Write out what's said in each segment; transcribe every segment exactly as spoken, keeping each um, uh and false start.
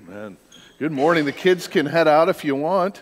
Amen. Good morning. The kids can head out if you want.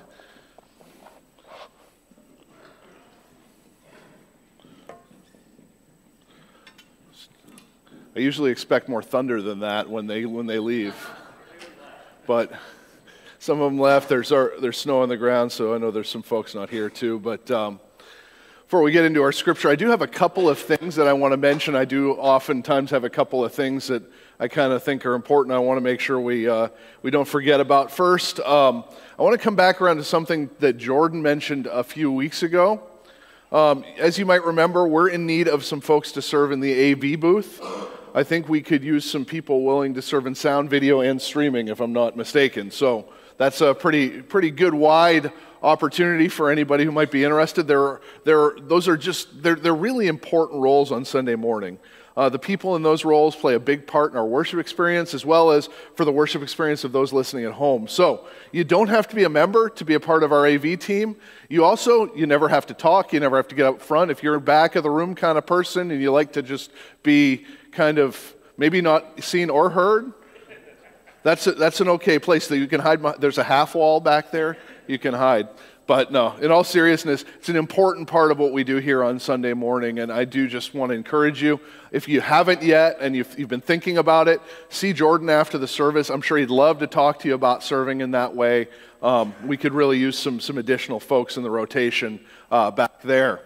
I usually expect more thunder than that when they when they leave, but some of them left. There's there's snow on the ground, so I know there's some folks not here too. But um, before we get into our scripture, I do have a couple of things that I want to mention. I do oftentimes have a couple of things that I kind of think are important. I want to make sure we uh, we don't forget about. First, um, I want to come back around to something that Jordan mentioned a few weeks ago. Um, as you might remember, we're in need of some folks to serve in the A V booth. I think we could use some people willing to serve in sound, video, and streaming, if I'm not mistaken. So that's a pretty pretty good wide opportunity for anybody who might be interested. There, there, those are just they're they're really important roles on Sunday morning. Uh, the people in those roles play a big part in our worship experience, as well as for the worship experience of those listening at home. So you don't have to be a member to be a part of our A V team. You also, you never have to talk. You never have to get up front. If you're a back of the room kind of person and you like to just be kind of maybe not seen or heard, that's a, that's an okay place that you can hide. There's a half wall back there you can hide. But no, in all seriousness, it's an important part of what we do here on Sunday morning, and I do just want to encourage you, if you haven't yet and you've, you've been thinking about it, see Jordan after the service. I'm sure he'd love to talk to you about serving in that way. Um, we could really use some, some additional folks in the rotation uh, back there.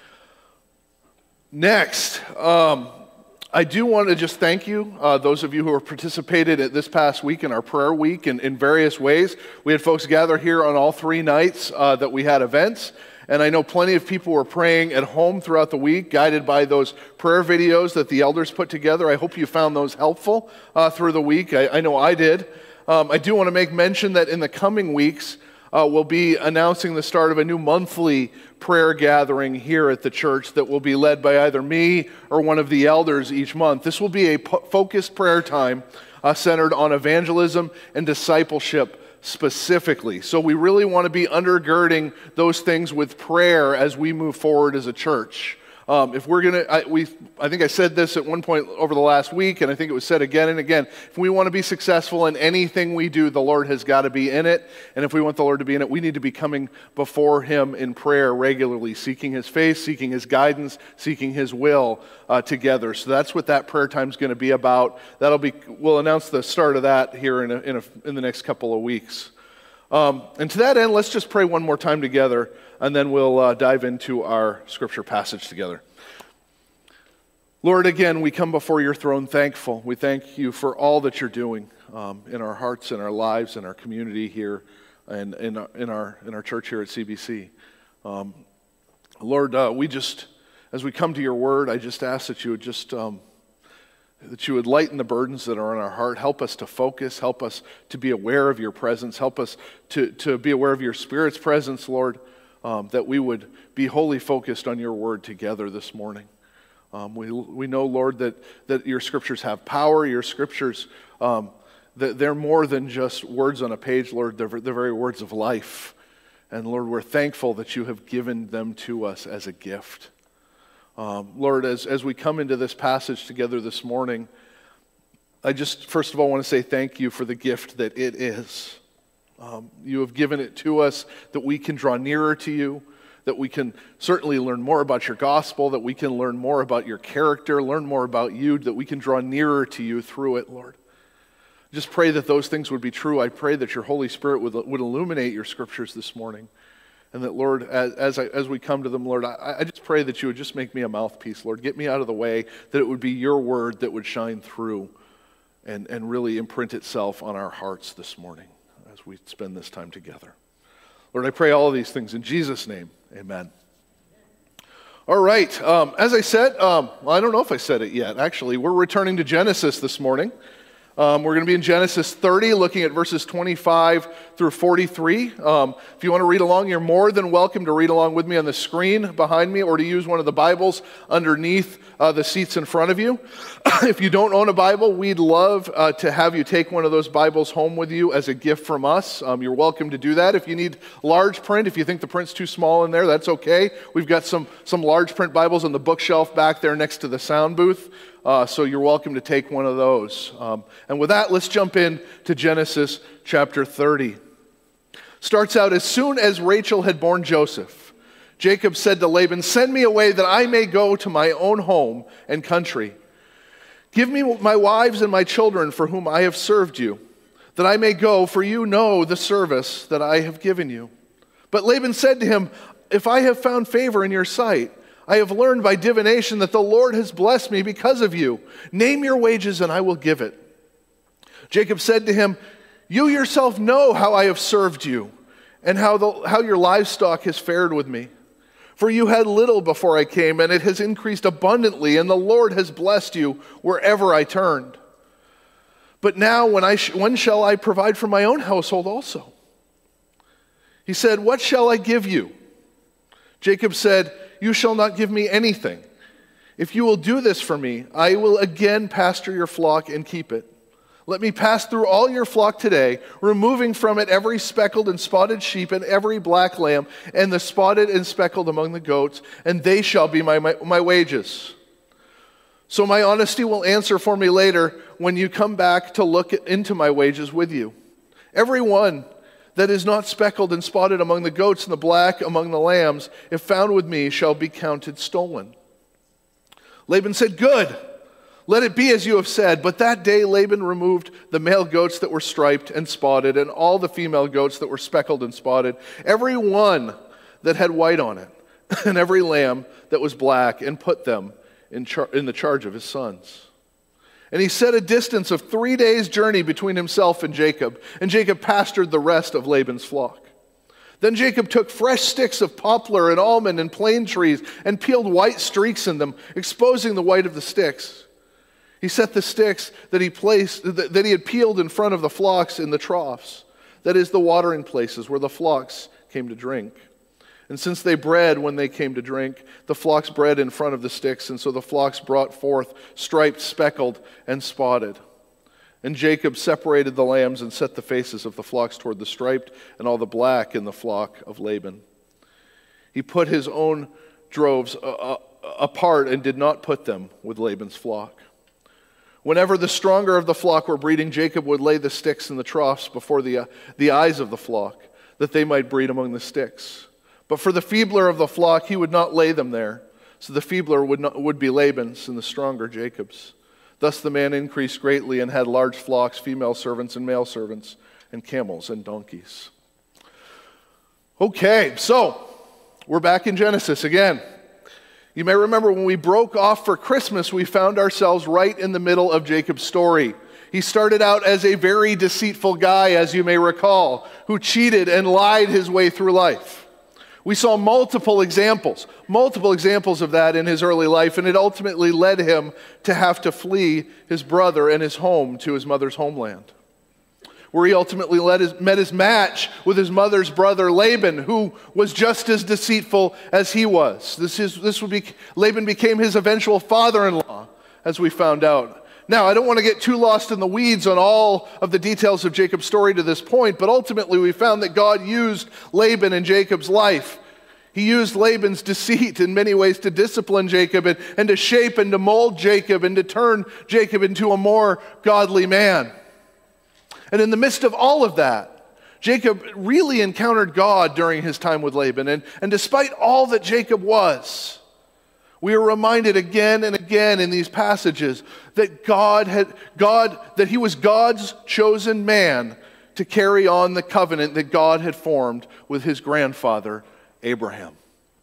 Next, um, I do want to just thank you, uh, those of you who have participated at this past week in our prayer week in, in various ways. We had folks gather here on all three nights uh, that we had events, and I know plenty of people were praying at home throughout the week, guided by those prayer videos that the elders put together. I hope you found those helpful uh, through the week. I, I know I did. Um, I do want to make mention that in the coming weeks, Uh, we'll be announcing the start of a new monthly prayer gathering here at the church that will be led by either me or one of the elders each month. This will be a po- focused prayer time uh, centered on evangelism and discipleship specifically. So we really want to be undergirding those things with prayer as we move forward as a church. Um, if we're going to, I, we, I think I said this at one point over the last week, and I think it was said again and again, if we want to be successful in anything we do, the Lord has got to be in it, and if we want the Lord to be in it, we need to be coming before Him in prayer regularly, seeking His face, seeking His guidance, seeking His will uh, together. So that's what that prayer time is going to be about. That'll be, we'll announce the start of that here in, a, in, a, in the next couple of weeks. Um, and to that end, let's just pray one more time together, and then we'll uh, dive into our scripture passage together. Lord, again, we come before your throne thankful. We thank you for all that you're doing um, in our hearts, in our lives, in our community here, and in our, in our, in our church here at C B C. Um, Lord, uh, we just, as we come to your word, I just ask that you would just... Um, that you would lighten the burdens that are in our heart. Help us to focus. Help us to be aware of your presence. Help us to, to be aware of your Spirit's presence, Lord, um, that we would be wholly focused on your word together this morning. Um, we we know, Lord, that, that your scriptures have power. Your scriptures, um, that they're more than just words on a page, Lord. They're the very words of life. And Lord, we're thankful that you have given them to us as a gift. Um, Lord, as, as we come into this passage together this morning, I just, first of all, want to say thank you for the gift that it is. Um, you have given it to us that we can draw nearer to you, that we can certainly learn more about your gospel, that we can learn more about your character, learn more about you, that we can draw nearer to you through it, Lord. Just pray that those things would be true. I pray that your Holy Spirit would, would illuminate your scriptures this morning. And that, Lord, as as, I, as we come to them, Lord, I, I just pray that you would just make me a mouthpiece, Lord. Get me out of the way, that it would be your word that would shine through and, and really imprint itself on our hearts this morning as we spend this time together. Lord, I pray all of these things in Jesus' name. Amen. All right. Um, as I said, um, well, I don't know if I said it yet, actually. We're returning to Genesis this morning. Um, we're going to be in Genesis thirty, looking at verses twenty-five through forty-three. Um, if you want to read along, you're more than welcome to read along with me on the screen behind me, or to use one of the Bibles underneath uh, the seats in front of you. If you don't own a Bible, we'd love uh, to have you take one of those Bibles home with you as a gift from us. Um, you're welcome to do that. If you need large print, if you think the print's too small in there, that's okay. We've got some, some large print Bibles on the bookshelf back there next to the sound booth. uh, so you're welcome to take one of those. Um, and with that, let's jump in to Genesis chapter thirty. Starts out, as soon as Rachel had borne Joseph, Jacob said to Laban, "Send me away that I may go to my own home and country. Give me my wives and my children for whom I have served you, that I may go, for you know the service that I have given you." But Laban said to him, "If I have found favor in your sight, I have learned by divination that the Lord has blessed me because of you. Name your wages and I will give it." Jacob said to him, "You yourself know how I have served you and how, the, how your livestock has fared with me. For you had little before I came, and it has increased abundantly, and the Lord has blessed you wherever I turned. But now when, I sh- when shall I provide for my own household also?" He said, "What shall I give you?" Jacob said, "You shall not give me anything. If you will do this for me, I will again pasture your flock and keep it. Let me pass through all your flock today, removing from it every speckled and spotted sheep and every black lamb, and the spotted and speckled among the goats, and they shall be my, my, my wages. So my honesty will answer for me later when you come back to look into my wages with you. Every one that is not speckled and spotted among the goats and the black among the lambs, if found with me, shall be counted stolen." Laban said, "Good, let it be as you have said." But that day Laban removed the male goats that were striped and spotted, and all the female goats that were speckled and spotted, every one that had white on it, and every lamb that was black, and put them in, char- in the charge of his sons. And he set a distance of three days' journey between himself and Jacob, and Jacob pastured the rest of Laban's flock. Then Jacob took fresh sticks of poplar and almond and plane trees and peeled white streaks in them, exposing the white of the sticks. He set the sticks that he placed that he had peeled in front of the flocks in the troughs, that is, the watering places where the flocks came to drink. And since they bred when they came to drink, the flocks bred in front of the sticks, and so the flocks brought forth striped, speckled, and spotted. And Jacob separated the lambs and set the faces of the flocks toward the striped and all the black in the flock of Laban. He put his own droves uh, apart and did not put them with Laban's flock. Whenever the stronger of the flock were breeding, Jacob would lay the sticks in the troughs before the, uh, the eyes of the flock, that they might breed among the sticks. But for the feebler of the flock, he would not lay them there. So the feebler would, not, would be Laban's, and the stronger Jacob's. Thus the man increased greatly and had large flocks, female servants and male servants, and camels and donkeys. Okay, so we're back in Genesis again. You may remember when we broke off for Christmas, we found ourselves right in the middle of Jacob's story. He started out as a very deceitful guy, as you may recall, who cheated and lied his way through life. We saw multiple examples, multiple examples of that in his early life, and it ultimately led him to have to flee his brother and his home to his mother's homeland, where he ultimately led his, met his match with his mother's brother Laban, who was just as deceitful as he was. This is this would be Laban became his eventual father-in-law, as we found out. Now, I don't want to get too lost in the weeds on all of the details of Jacob's story to this point, but ultimately we found that God used Laban in Jacob's life. He used Laban's deceit in many ways to discipline Jacob and, and to shape and to mold Jacob and to turn Jacob into a more godly man. And in the midst of all of that, Jacob really encountered God during his time with Laban. And, and despite all that Jacob was, we are reminded again and again in these passages that God had God that he was God's chosen man to carry on the covenant that God had formed with his grandfather Abraham.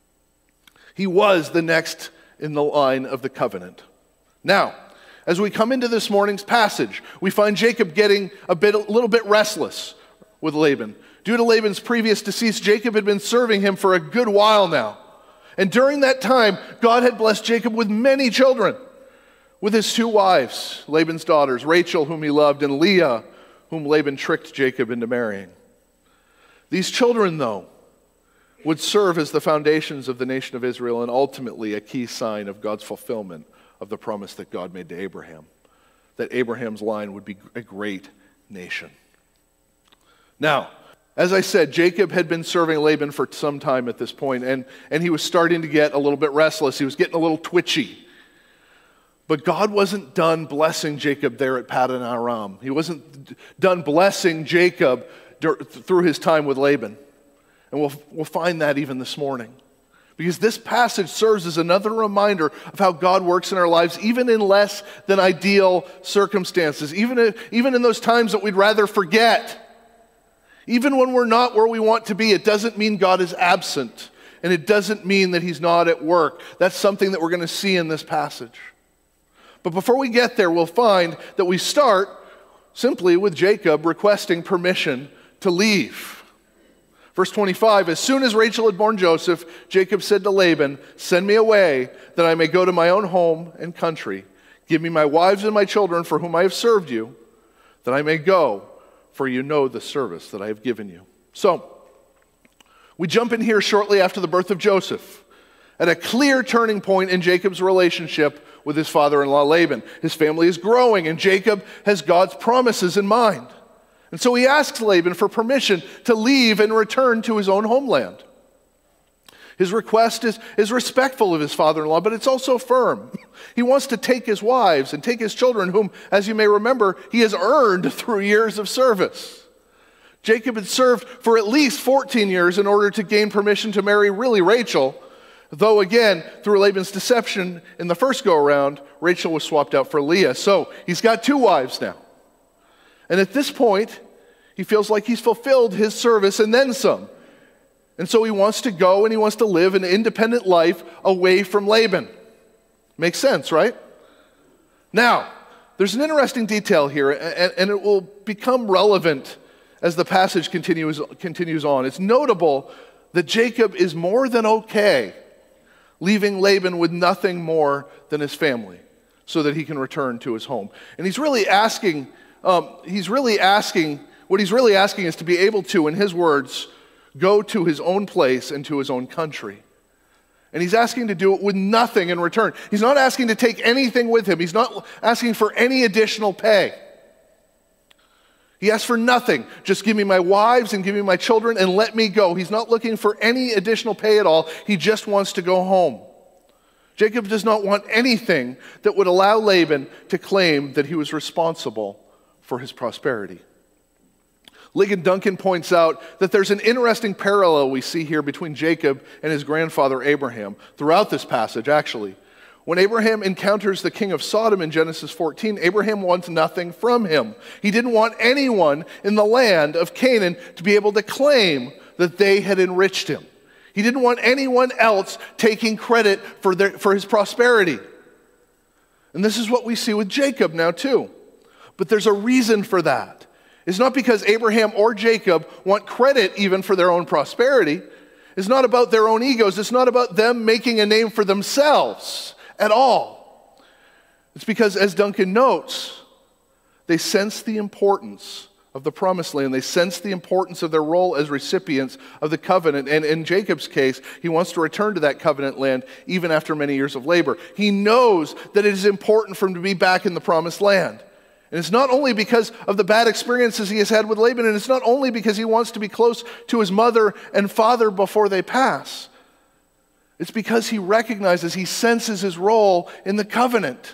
He was the next in the line of the covenant. Now, as we come into this morning's passage, we find Jacob getting a bit a little bit restless with Laban. Due to Laban's previous decease, Jacob had been serving him for a good while now. And during that time, God had blessed Jacob with many children, with his two wives, Laban's daughters, Rachel, whom he loved, and Leah, whom Laban tricked Jacob into marrying. These children, though, would serve as the foundations of the nation of Israel and ultimately a key sign of God's fulfillment of the promise that God made to Abraham, that Abraham's line would be a great nation. Now, as I said, Jacob had been serving Laban for some time at this point, and, and he was starting to get a little bit restless. He was getting a little twitchy. But God wasn't done blessing Jacob there at Paddan Aram. He wasn't done blessing Jacob through his time with Laban. And we'll, we'll find that even this morning. Because this passage serves as another reminder of how God works in our lives, even in less than ideal circumstances, even in, even in those times that we'd rather forget. Even when we're not where we want to be, it doesn't mean God is absent, and it doesn't mean that he's not at work. That's something that we're going to see in this passage. But before we get there, we'll find that we start simply with Jacob requesting permission to leave. Verse twenty-five, as soon as Rachel had borne Joseph, Jacob said to Laban, send me away that I may go to my own home and country. Give me my wives and my children for whom I have served you, that I may go, for you know the service that I have given you. So, we jump in here shortly after the birth of Joseph, at a clear turning point in Jacob's relationship with his father-in-law Laban. His family is growing, and Jacob has God's promises in mind. And so he asks Laban for permission to leave and return to his own homeland. His request is, is respectful of his father-in-law, but it's also firm. He wants to take his wives and take his children, whom, as you may remember, he has earned through years of service. Jacob had served for at least fourteen years in order to gain permission to marry really Rachel, though again, through Laban's deception in the first go-around, Rachel was swapped out for Leah. So he's got two wives now. And at this point, he feels like he's fulfilled his service and then some. And so he wants to go and he wants to live an independent life away from Laban. Makes sense, right? Now, there's an interesting detail here, and it will become relevant as the passage continues, continues on. It's notable that Jacob is more than okay leaving Laban with nothing more than his family so that he can return to his home. And he's really asking Um, he's really asking, what he's really asking is to be able to, in his words, go to his own place and to his own country. And he's asking to do it with nothing in return. He's not asking to take anything with him. He's not asking for any additional pay. He asks for nothing. Just give me my wives and give me my children and let me go. He's not looking for any additional pay at all. He just wants to go home. Jacob does not want anything that would allow Laban to claim that he was responsible for his prosperity. Ligon Duncan points out that there's an interesting parallel we see here between Jacob and his grandfather Abraham throughout this passage, actually. When Abraham encounters the king of Sodom in Genesis fourteen, Abraham wants nothing from him. He didn't want anyone in the land of Canaan to be able to claim that they had enriched him. He didn't want anyone else taking credit for, their, for his prosperity. And this is what we see with Jacob now too. But there's a reason for that. It's not because Abraham or Jacob want credit even for their own prosperity. It's not about their own egos. It's not about them making a name for themselves at all. It's because, as Duncan notes, they sense the importance of the promised land. They sense the importance of their role as recipients of the covenant. And in Jacob's case, he wants to return to that covenant land even after many years of labor. He knows that it is important for him to be back in the promised land. And it's not only because of the bad experiences he has had with Laban, and it's not only because he wants to be close to his mother and father before they pass. It's because he recognizes, he senses his role in the covenant.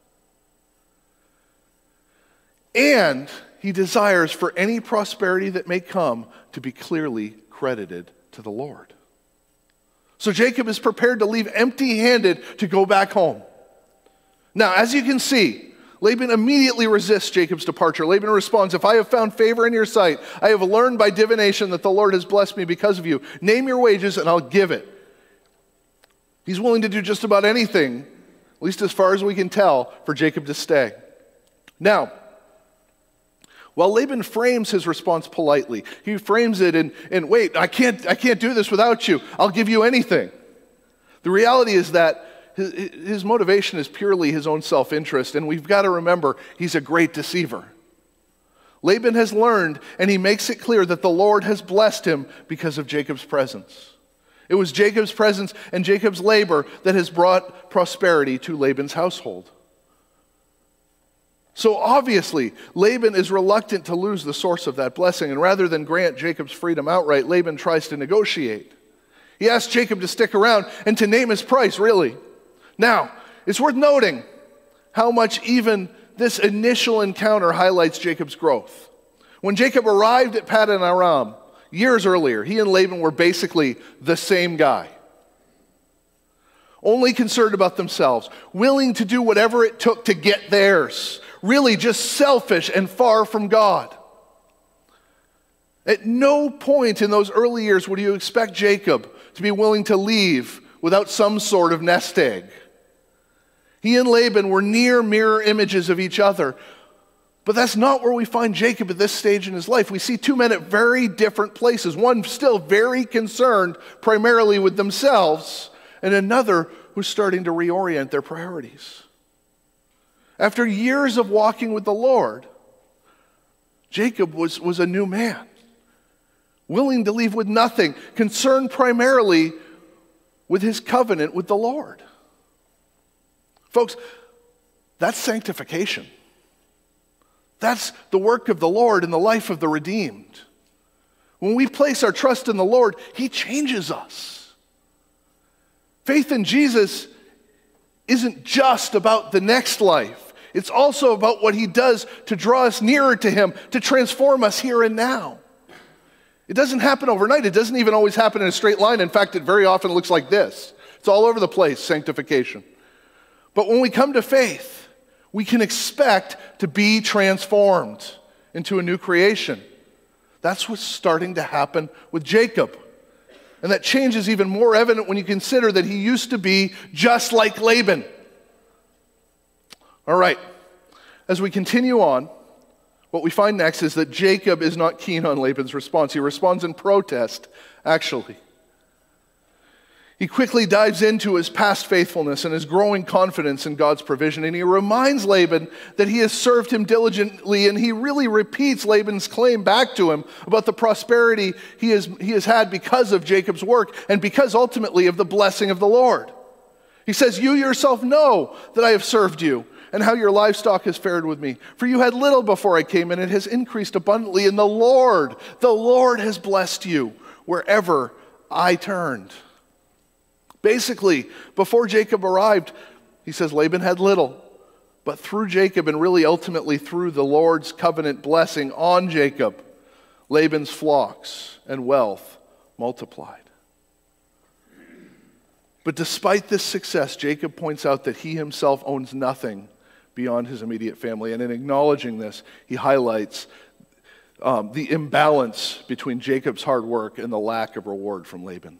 And he desires for any prosperity that may come to be clearly credited to the Lord. So Jacob is prepared to leave empty-handed to go back home. Now, as you can see, Laban immediately resists Jacob's departure. Laban responds, if I have found favor in your sight, I have learned by divination that the Lord has blessed me because of you. Name your wages and I'll give it. He's willing to do just about anything, at least as far as we can tell, for Jacob to stay. Now, while Laban frames his response politely, he frames it in, in wait, I can't, I can't do this without you. I'll give you anything. The reality is that His, his motivation is purely his own self-interest, and we've got to remember, he's a great deceiver. Laban has learned, and he makes it clear that the Lord has blessed him because of Jacob's presence. It was Jacob's presence and Jacob's labor that has brought prosperity to Laban's household. So obviously, Laban is reluctant to lose the source of that blessing, and rather than grant Jacob's freedom outright, Laban tries to negotiate. He asks Jacob to stick around and to name his price, really. Now, it's worth noting how much even this initial encounter highlights Jacob's growth. When Jacob arrived at Paddan Aram years earlier, he and Laban were basically the same guy. Only concerned about themselves, willing to do whatever it took to get theirs, really just selfish and far from God. At no point in those early years would you expect Jacob to be willing to leave without some sort of nest egg. He and Laban were near mirror images of each other. But that's not where we find Jacob at this stage in his life. We see two men at very different places. One still very concerned primarily with themselves, and another who's starting to reorient their priorities. After years of walking with the Lord, Jacob was, was a new man, willing to leave with nothing, concerned primarily with his covenant with the Lord. Folks, that's sanctification. That's the work of the Lord in the life of the redeemed. When we place our trust in the Lord, He changes us. Faith in Jesus isn't just about the next life. It's also about what He does to draw us nearer to Him, to transform us here and now. It doesn't happen overnight. It doesn't even always happen in a straight line. In fact, it very often looks like this. It's all over the place, sanctification. But when we come to faith, we can expect to be transformed into a new creation. That's what's starting to happen with Jacob. And that change is even more evident when you consider that he used to be just like Laban. All right, as we continue on, what we find next is that Jacob is not keen on Laban's response. He responds in protest, actually. He quickly dives into his past faithfulness and his growing confidence in God's provision, and he reminds Laban that he has served him diligently, and he really repeats Laban's claim back to him about the prosperity he has, he has had because of Jacob's work and because ultimately of the blessing of the Lord. He says, "You yourself know that I have served you and how your livestock has fared with me. For you had little before I came, and it has increased abundantly, and the Lord, the Lord has blessed you wherever I turned." Basically, before Jacob arrived, he says Laban had little. But through Jacob, and really ultimately through the Lord's covenant blessing on Jacob, Laban's flocks and wealth multiplied. But despite this success, Jacob points out that he himself owns nothing beyond his immediate family. And in acknowledging this, he highlights um, the imbalance between Jacob's hard work and the lack of reward from Laban.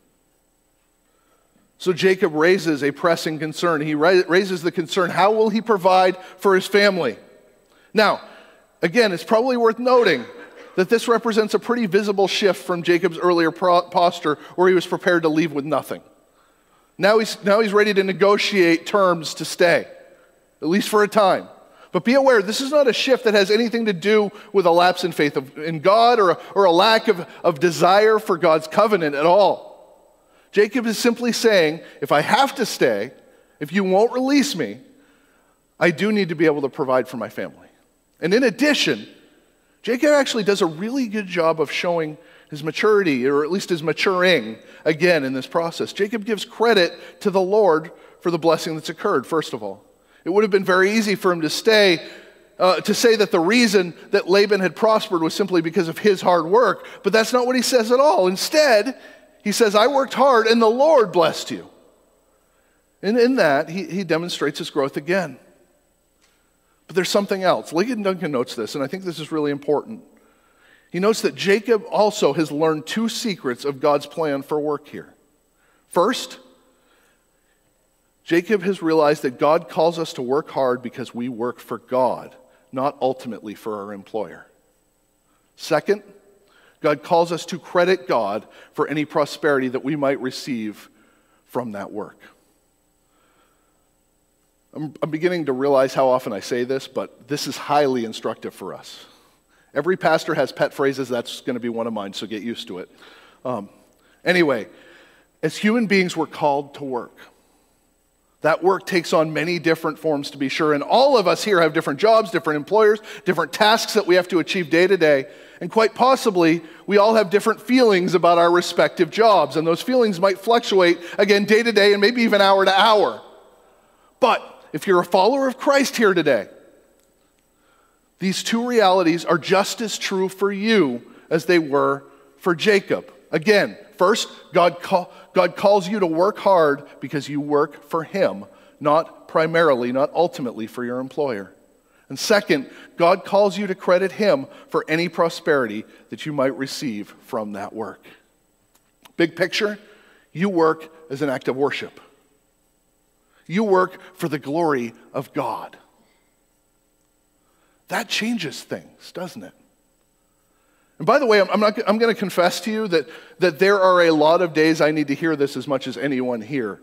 So Jacob raises a pressing concern. He raises the concern, how will he provide for his family? Now, again, it's probably worth noting that this represents a pretty visible shift from Jacob's earlier pro- posture where he was prepared to leave with nothing. Now he's, now he's ready to negotiate terms to stay, at least for a time. But be aware, this is not a shift that has anything to do with a lapse in faith of, in God or a, or a lack of, of desire for God's covenant at all. Jacob is simply saying, if I have to stay, if you won't release me, I do need to be able to provide for my family. And in addition, Jacob actually does a really good job of showing his maturity, or at least his maturing, again in this process. Jacob gives credit to the Lord for the blessing that's occurred, first of all. It would have been very easy for him to stay, uh, to say that the reason that Laban had prospered was simply because of his hard work, but that's not what he says at all. Instead, he says, I worked hard and the Lord blessed you. And in that, he, he demonstrates his growth again. But there's something else. Ligon Duncan notes this, and I think this is really important. He notes that Jacob also has learned two secrets of God's plan for work here. First, Jacob has realized that God calls us to work hard because we work for God, not ultimately for our employer. Second, God calls us to credit God for any prosperity that we might receive from that work. I'm, I'm beginning to realize how often I say this, but this is highly instructive for us. Every pastor has pet phrases. That's going to be one of mine, so get used to it. Um, anyway, as human beings, we're called to work. That work takes on many different forms, to be sure, and all of us here have different jobs, different employers, different tasks that we have to achieve day to day, and quite possibly, we all have different feelings about our respective jobs, and those feelings might fluctuate, again, day to day, and maybe even hour to hour. But if you're a follower of Christ here today, these two realities are just as true for you as they were for Jacob. Again, first, God, call, God calls you to work hard because you work for him, not primarily, not ultimately for your employer. And second, God calls you to credit him for any prosperity that you might receive from that work. Big picture, you work as an act of worship. You work for the glory of God. That changes things, doesn't it? And by the way, I'm, I'm, not, I'm going to confess to you that, that there are a lot of days I need to hear this as much as anyone here.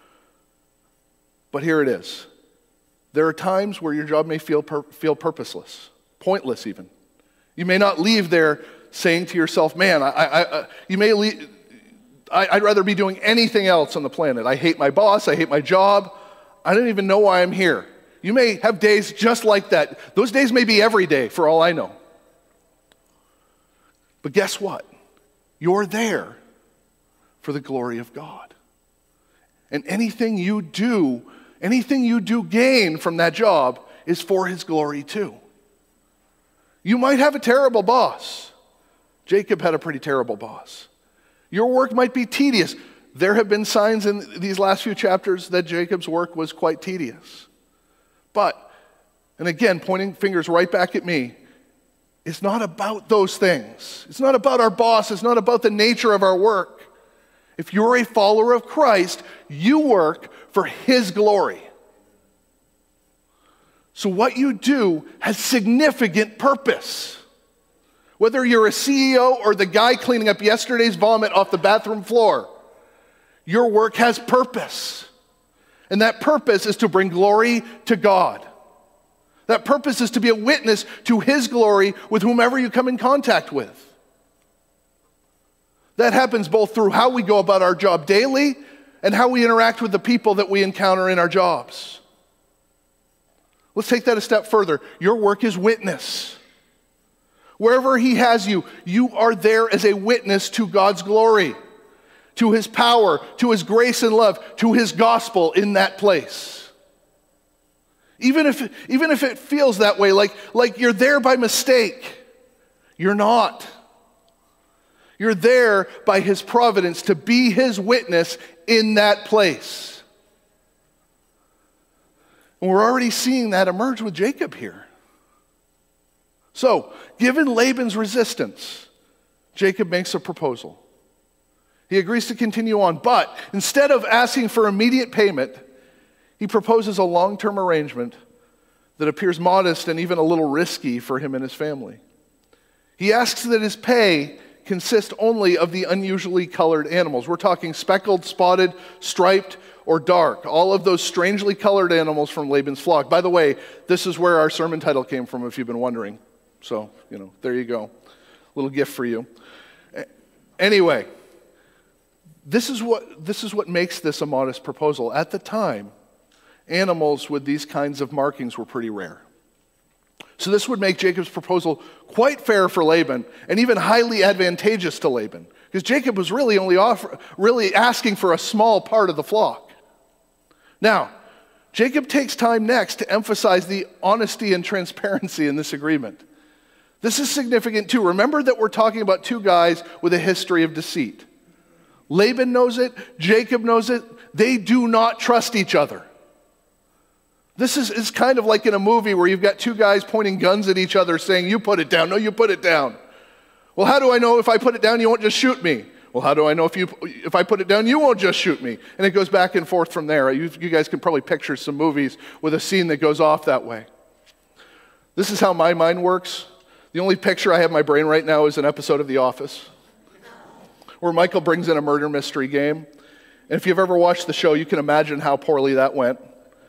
But here it is. There are times where your job may feel pur- feel purposeless, pointless even. You may not leave there saying to yourself, man, I, I, I, you may leave, I, I'd rather be doing anything else on the planet. I hate my boss, I hate my job, I don't even know why I'm here. You may have days just like that. Those days may be every day for all I know. But guess what? You're there for the glory of God. And anything you do, anything you do gain from that job is for his glory too. You might have a terrible boss. Jacob had a pretty terrible boss. Your work might be tedious. There have been signs in these last few chapters that Jacob's work was quite tedious. But, and again, pointing fingers right back at me, it's not about those things. It's not about our boss. It's not about the nature of our work. If you're a follower of Christ, you work for his glory. So what you do has significant purpose. Whether you're a C E O or the guy cleaning up yesterday's vomit off the bathroom floor, your work has purpose. And that purpose is to bring glory to God. That purpose is to be a witness to his glory with whomever you come in contact with. That happens both through how we go about our job daily and how we interact with the people that we encounter in our jobs. Let's take that a step further. Your work is witness. Wherever he has you, you are there as a witness to God's glory, to his power, to his grace and love, to his gospel in that place. Even if, even if it feels that way, like, like you're there by mistake, you're not. You're there by his providence to be his witness in that place. And we're already seeing that emerge with Jacob here. So, given Laban's resistance, Jacob makes a proposal. He agrees to continue on, but instead of asking for immediate payment, he proposes a long-term arrangement that appears modest and even a little risky for him and his family. He asks that his pay consist only of the unusually colored animals. We're talking speckled, spotted, striped, or dark. All of those strangely colored animals from Laban's flock. By the way, this is where our sermon title came from, if you've been wondering. So, you know, there you go. A little gift for you. Anyway, this is what this is what makes this a modest proposal. At the time, animals with these kinds of markings were pretty rare. So this would make Jacob's proposal quite fair for Laban and even highly advantageous to Laban, because Jacob was really only offer, really asking for a small part of the flock. Now, Jacob takes time next to emphasize the honesty and transparency in this agreement. This is significant too. Remember that we're talking about two guys with a history of deceit. Laban knows it, Jacob knows it. They do not trust each other. This is, is kind of like in a movie where you've got two guys pointing guns at each other saying, you put it down, no, you put it down. Well, how do I know if I put it down you won't just shoot me? Well, how do I know if you if I put it down you won't just shoot me? And it goes back and forth from there. You, you guys can probably picture some movies with a scene that goes off that way. This is how my mind works. The only picture I have in my brain right now is an episode of The Office, where Michael brings in a murder mystery game. And if you've ever watched the show, you can imagine how poorly that went.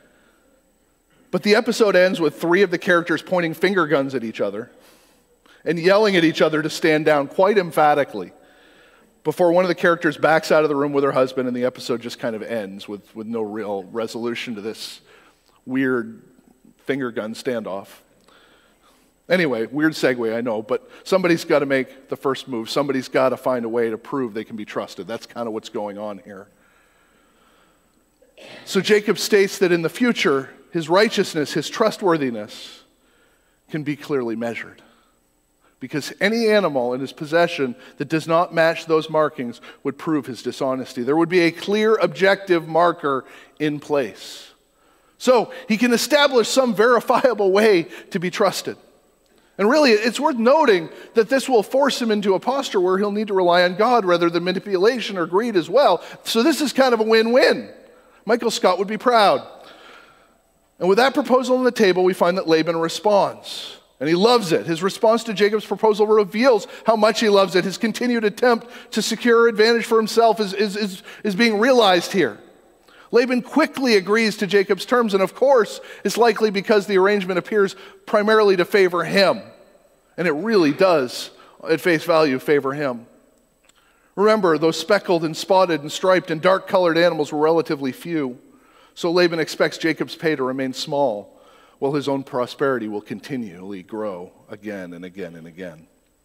But the episode ends with three of the characters pointing finger guns at each other and yelling at each other to stand down quite emphatically before one of the characters backs out of the room with her husband, and the episode just kind of ends with, with no real resolution to this weird finger gun standoff. Anyway, weird segue, I know, but somebody's got to make the first move. Somebody's got to find a way to prove they can be trusted. That's kind of what's going on here. So Jacob states that in the future, his righteousness, his trustworthiness can be clearly measured. Because any animal in his possession that does not match those markings would prove his dishonesty. There would be a clear objective marker in place. So he can establish some verifiable way to be trusted. And really, it's worth noting that this will force him into a posture where he'll need to rely on God rather than manipulation or greed as well. So this is kind of a win-win. Michael Scott would be proud. And with that proposal on the table, we find that Laban responds. And he loves it. His response to Jacob's proposal reveals how much he loves it. His continued attempt to secure advantage for himself is, is, is, is being realized here. Laban quickly agrees to Jacob's terms, and of course, it's likely because the arrangement appears primarily to favor him. And it really does, at face value, favor him. Remember, those speckled and spotted and striped and dark-colored animals were relatively few. So Laban expects Jacob's pay to remain small, while his own prosperity will continually grow again and again and again.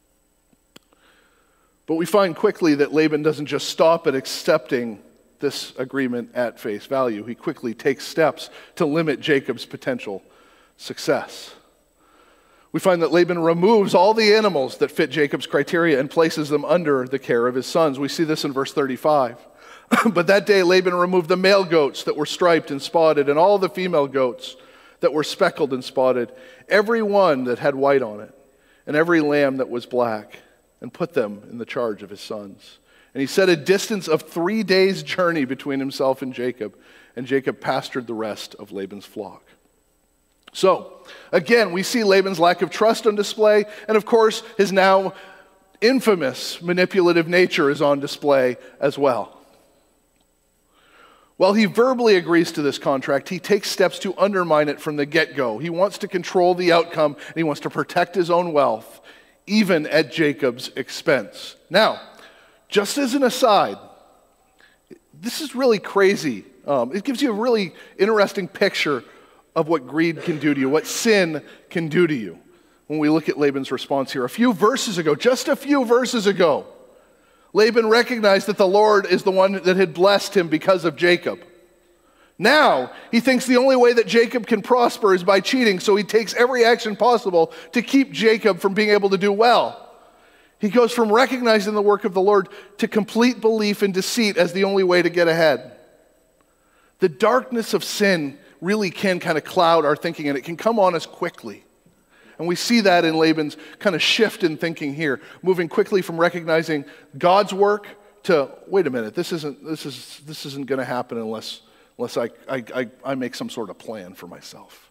But we find quickly that Laban doesn't just stop at accepting this agreement at face value. He quickly takes steps to limit Jacob's potential success. We find that Laban removes all the animals that fit Jacob's criteria and places them under the care of his sons. We see this in verse thirty-five. But that day Laban removed the male goats that were striped and spotted, and all the female goats that were speckled and spotted, every one that had white on it, and every lamb that was black, and put them in the charge of his sons. And he set a distance of three days' journey between himself and Jacob, and Jacob pastured the rest of Laban's flock. So, again, we see Laban's lack of trust on display, and of course, his now infamous manipulative nature is on display as well. While he verbally agrees to this contract, he takes steps to undermine it from the get-go. He wants to control the outcome, and he wants to protect his own wealth, even at Jacob's expense. Now, just as an aside, this is really crazy. Um, it gives you a really interesting picture of what greed can do to you, what sin can do to you, when we look at Laban's response here. A few verses ago, just a few verses ago, Laban recognized that the Lord is the one that had blessed him because of Jacob. Now, he thinks the only way that Jacob can prosper is by cheating, so he takes every action possible to keep Jacob from being able to do well. He goes from recognizing the work of the Lord to complete belief in deceit as the only way to get ahead. The darkness of sin really can kind of cloud our thinking, and it can come on us quickly. And we see that in Laban's kind of shift in thinking here, moving quickly from recognizing God's work to, wait a minute, this isn't this is this isn't going to happen unless unless I, I I I make some sort of plan for myself.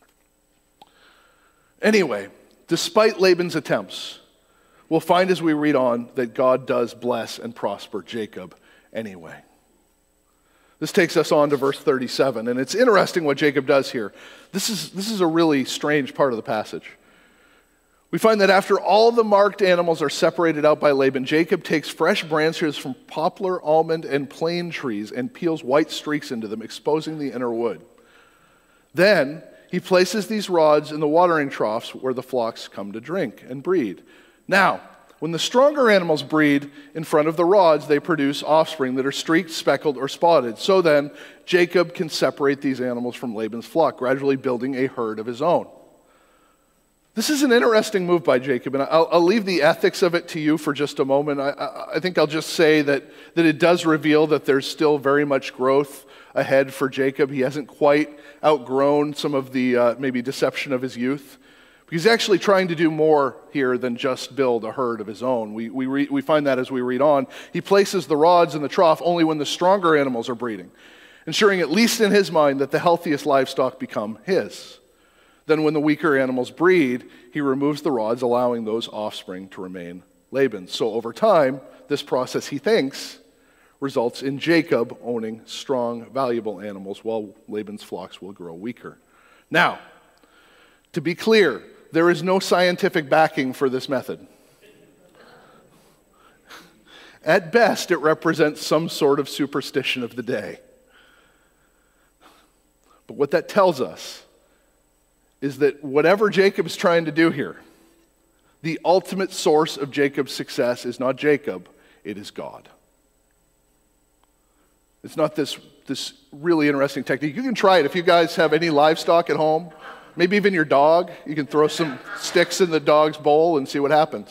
Anyway, despite Laban's attempts, we'll find as we read on that God does bless and prosper Jacob anyway. This takes us on to verse thirty-seven, and it's interesting what Jacob does here. This is, this is a really strange part of the passage. We find that after all the marked animals are separated out by Laban, Jacob takes fresh branches from poplar, almond, and plane trees and peels white streaks into them, exposing the inner wood. Then he places these rods in the watering troughs where the flocks come to drink and breed. Now, when the stronger animals breed in front of the rods, they produce offspring that are streaked, speckled, or spotted. So then, Jacob can separate these animals from Laban's flock, gradually building a herd of his own. This is an interesting move by Jacob, and I'll, I'll leave the ethics of it to you for just a moment. I, I, I think I'll just say that, that it does reveal that there's still very much growth ahead for Jacob. He hasn't quite outgrown some of the uh, maybe deception of his youth. He's actually trying to do more here than just build a herd of his own. We, we, re, we find that as we read on. He places the rods in the trough only when the stronger animals are breeding, ensuring at least in his mind that the healthiest livestock become his. Then when the weaker animals breed, he removes the rods, allowing those offspring to remain Laban's. So over time, this process, he thinks, results in Jacob owning strong, valuable animals while Laban's flocks will grow weaker. Now, to be clear, there is no scientific backing for this method. At best, it represents some sort of superstition of the day. But what that tells us is that whatever Jacob is trying to do here, the ultimate source of Jacob's success is not Jacob, it is God. It's not this, this really interesting technique. You can try it if you guys have any livestock at home, maybe even your dog. You can throw some sticks in the dog's bowl and see what happens.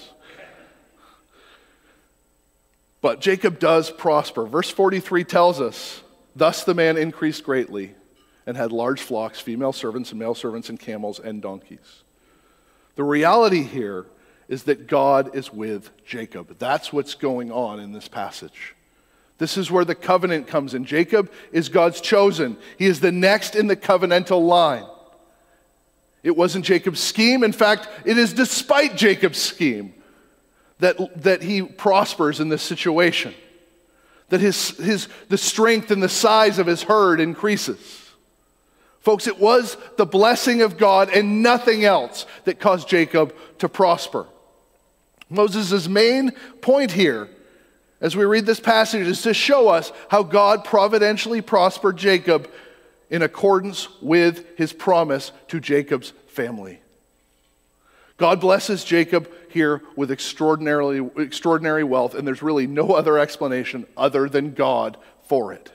But Jacob does prosper. Verse forty-three tells us, thus the man increased greatly and had large flocks, female servants and male servants and camels and donkeys. The reality here is that God is with Jacob. That's what's going on in this passage. This is where the covenant comes in. Jacob is God's chosen. He is the next in the covenantal line. It wasn't Jacob's scheme. In fact, it is despite Jacob's scheme that, that he prospers in this situation. That his, his, the strength and the size of his herd increases. Folks, it was the blessing of God and nothing else that caused Jacob to prosper. Moses' main point here, as we read this passage, is to show us how God providentially prospered Jacob in accordance with his promise to Jacob's family. God blesses Jacob here with extraordinarily, extraordinary wealth, and there's really no other explanation other than God for it.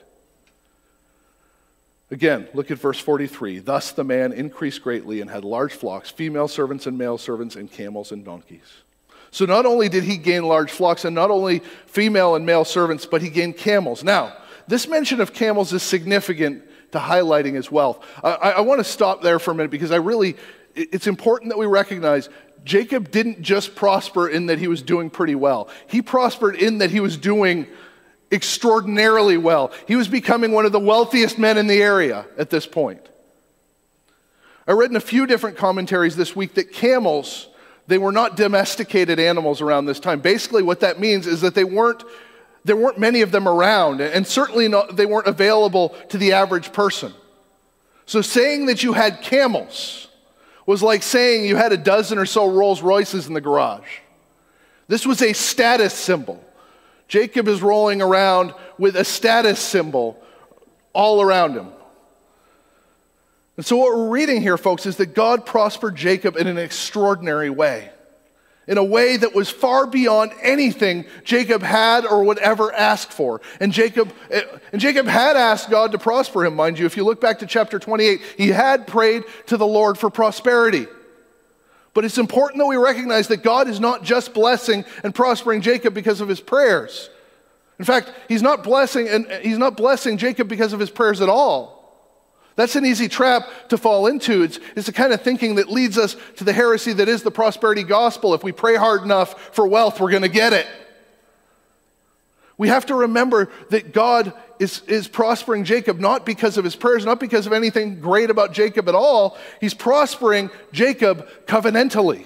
Again, look at verse forty-three. Thus the man increased greatly and had large flocks, female servants and male servants, and camels and donkeys. So not only did he gain large flocks and not only female and male servants, but he gained camels. Now, this mention of camels is significant to highlighting his wealth. I, I want to stop there for a minute because I really, it's important that we recognize Jacob didn't just prosper in that he was doing pretty well. He prospered in that he was doing extraordinarily well. He was becoming one of the wealthiest men in the area at this point. I read in a few different commentaries this week that camels, they were not domesticated animals around this time. Basically what that means is that they weren't, there weren't many of them around, and certainly not, they weren't available to the average person. So saying that you had camels was like saying you had a dozen or so Rolls Royces in the garage. This was a status symbol. Jacob is rolling around with a status symbol all around him. And so what we're reading here, folks, is that God prospered Jacob in an extraordinary way. In a way that was far beyond anything Jacob had or would ever ask for. And Jacob, and Jacob had asked God to prosper him, mind you. If you look back to chapter twenty-eight, he had prayed to the Lord for prosperity. But it's important that we recognize that God is not just blessing and prospering Jacob because of his prayers. In fact, he's not blessing and he's not blessing Jacob because of his prayers at all. That's an easy trap to fall into. It's, it's the kind of thinking that leads us to the heresy that is the prosperity gospel. If we pray hard enough for wealth, we're going to get it. We have to remember that God is, is prospering Jacob not because of his prayers, not because of anything great about Jacob at all. He's prospering Jacob covenantally.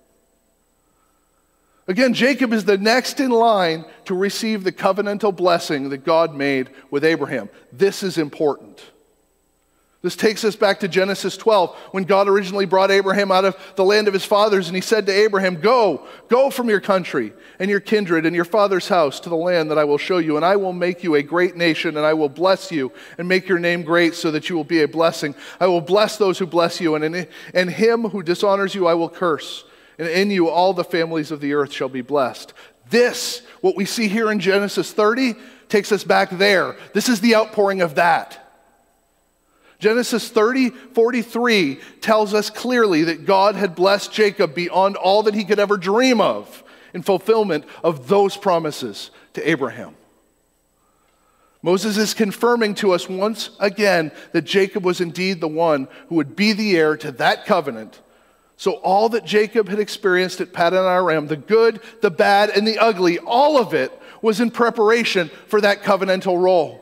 Again, Jacob is the next in line to receive the covenantal blessing that God made with Abraham. This is important. This takes us back to Genesis twelve, when God originally brought Abraham out of the land of his fathers, and he said to Abraham, Go, go from your country and your kindred and your father's house to the land that I will show you, and I will make you a great nation, and I will bless you and make your name great so that you will be a blessing. I will bless those who bless you, and, in, and him who dishonors you I will curse, and in you all the families of the earth shall be blessed. This, what we see here in Genesis thirty, takes us back there. This is the outpouring of that. Genesis thirty forty-three tells us clearly that God had blessed Jacob beyond all that he could ever dream of in fulfillment of those promises to Abraham. Moses is confirming to us once again that Jacob was indeed the one who would be the heir to that covenant. So all that Jacob had experienced at Paddan Aram, the good, the bad, and the ugly, all of it was in preparation for that covenantal role.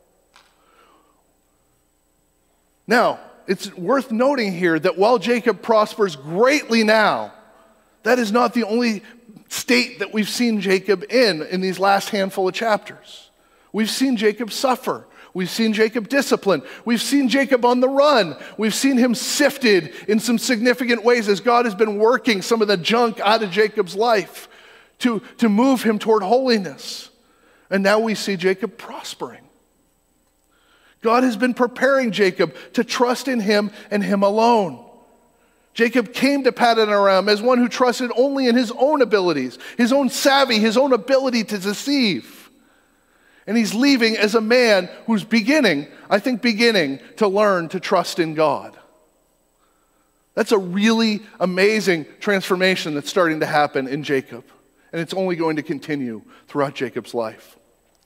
Now, it's worth noting here that while Jacob prospers greatly now, that is not the only state that we've seen Jacob in in these last handful of chapters. We've seen Jacob suffer. We've seen Jacob disciplined. We've seen Jacob on the run. We've seen him sifted in some significant ways as God has been working some of the junk out of Jacob's life to, to move him toward holiness. And now we see Jacob prospering. God has been preparing Jacob to trust in him and him alone. Jacob came to Paddan Aram as one who trusted only in his own abilities, his own savvy, his own ability to deceive. And he's leaving as a man who's beginning, I think beginning, to learn to trust in God. That's a really amazing transformation that's starting to happen in Jacob. And it's only going to continue throughout Jacob's life.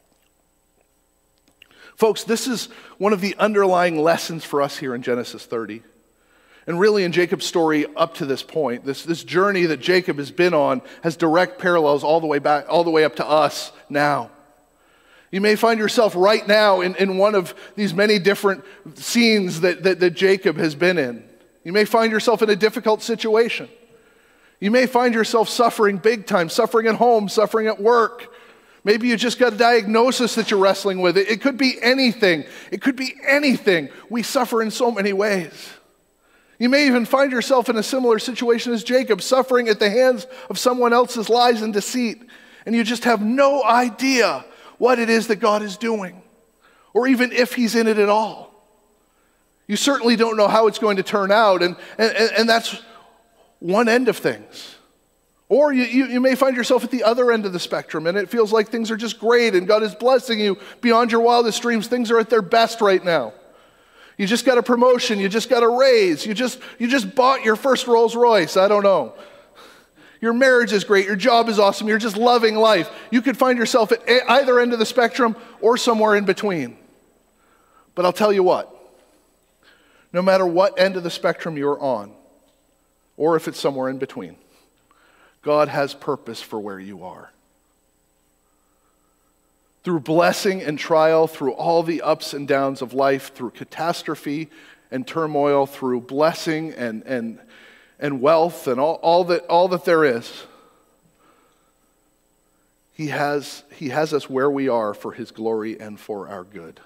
Folks, this is one of the underlying lessons for us here in Genesis thirty. And really in Jacob's story up to this point, this, this journey that Jacob has been on has direct parallels all the way back, all the way up to us now. You may find yourself right now in, in one of these many different scenes that, that, that Jacob has been in. You may find yourself in a difficult situation. You may find yourself suffering big time, suffering at home, suffering at work. Maybe you just got a diagnosis that you're wrestling with. It, it could be anything. It could be anything. We suffer in so many ways. You may even find yourself in a similar situation as Jacob, suffering at the hands of someone else's lies and deceit, and you just have no idea what it is that God is doing, or even if he's in it at all. You certainly don't know how it's going to turn out, and, and, and that's one end of things. Or you, you, you may find yourself at the other end of the spectrum, and it feels like things are just great, and God is blessing you beyond your wildest dreams. Things are at their best right now. You just got a promotion, you just got a raise, you just, you just bought your first Rolls Royce, I don't know. Your marriage is great, your job is awesome, you're just loving life. You could find yourself at either end of the spectrum or somewhere in between. But I'll tell you what, no matter what end of the spectrum you're on, or if it's somewhere in between, God has purpose for where you are. Through blessing and trial, through all the ups and downs of life, through catastrophe and turmoil, through blessing and, and, and wealth and all, all, that, all that there is, he has, he has us where we are for his glory and for our good.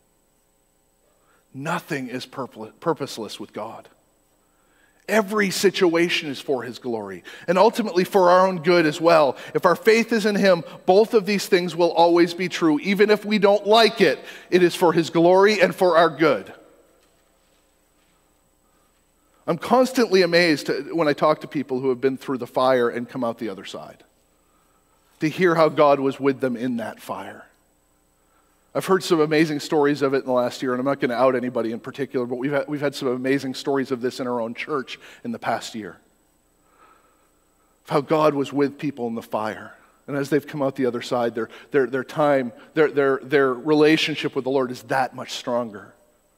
Nothing is purposeless with God. Every situation is for his glory, and ultimately for our own good as well. If our faith is in him, both of these things will always be true. Even if we don't like it, it is for his glory and for our good. I'm constantly amazed when I talk to people who have been through the fire and come out the other side, to hear how God was with them in that fire. I've heard some amazing stories of it in the last year, and I'm not going to out anybody in particular, but we've had, we've had some amazing stories of this in our own church in the past year. Of how God was with people in the fire. And as they've come out the other side, their, their, their time, their, their, their relationship with the Lord is that much stronger.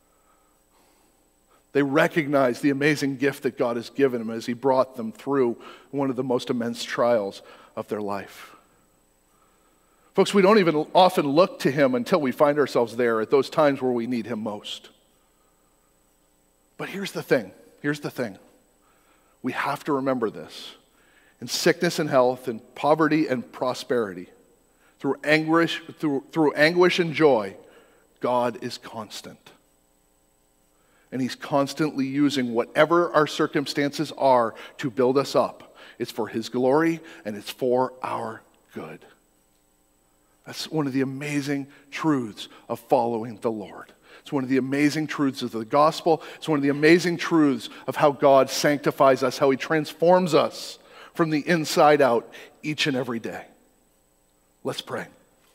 They recognize the amazing gift that God has given them as he brought them through one of the most immense trials of their life. Folks, we don't even often look to him until we find ourselves there at those times where we need him most. But here's the thing. Here's the thing. We have to remember this. In sickness and health, in poverty and prosperity, through anguish, through, through anguish and joy, God is constant. And he's constantly using whatever our circumstances are to build us up. It's for his glory and it's for our good. That's one of the amazing truths of following the Lord. It's one of the amazing truths of the gospel. It's one of the amazing truths of how God sanctifies us, how he transforms us from the inside out each and every day. Let's pray.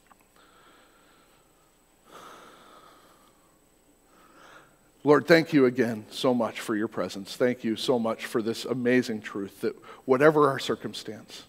Lord, thank you again so much for your presence. Thank you so much for this amazing truth that whatever our circumstance,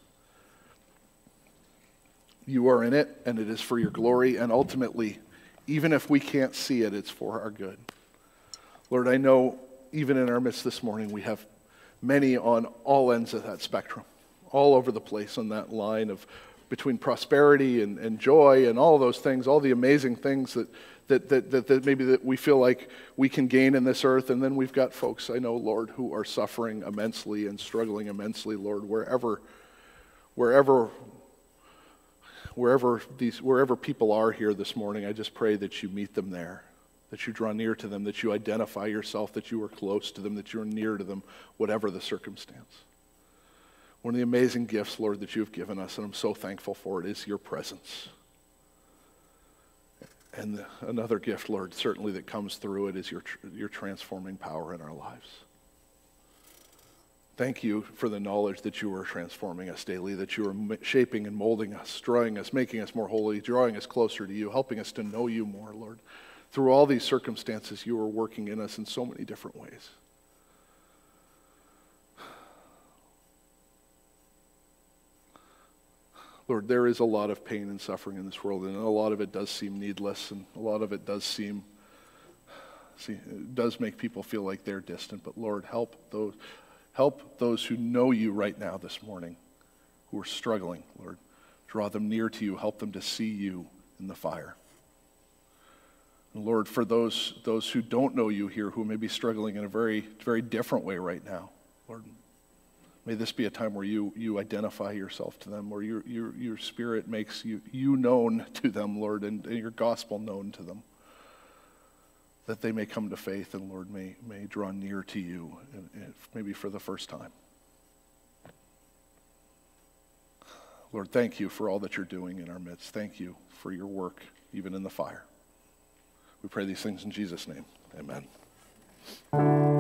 you are in it, and it is for your glory, and ultimately, even if we can't see it, it's for our good. Lord, I know even in our midst this morning, we have many on all ends of that spectrum, all over the place on that line of between prosperity and, and joy and all those things, all the amazing things that, that, that, that, that maybe that we feel like we can gain in this earth. And then we've got folks, I know, Lord, who are suffering immensely and struggling immensely, Lord, wherever, wherever, Wherever these, wherever people are here this morning, I just pray that you meet them there, that you draw near to them, that you identify yourself, that you are close to them, that you're near to them, whatever the circumstance. One of the amazing gifts, Lord, that you've given us, and I'm so thankful for it, is your presence. And the, another gift, Lord, certainly that comes through it is your, your transforming power in our lives. Thank you for the knowledge that you are transforming us daily, that you are shaping and molding us, drawing us, making us more holy, drawing us closer to you, helping us to know you more, Lord. Through all these circumstances, you are working in us in so many different ways. Lord, there is a lot of pain and suffering in this world, and a lot of it does seem needless, and a lot of it does seem, see, it does make people feel like they're distant. But Lord, help those, help those who know you right now this morning, who are struggling, Lord. Draw them near to you. Help them to see you in the fire. And Lord, for those those who don't know you here, who may be struggling in a very, very different way right now, Lord, may this be a time where you you identify yourself to them, where your your your Spirit makes you you known to them, Lord, and, and your gospel known to them, that they may come to faith and, Lord, may may draw near to you, and, and maybe for the first time. Lord, thank you for all that you're doing in our midst. Thank you for your work, even in the fire. We pray these things in Jesus' name. Amen.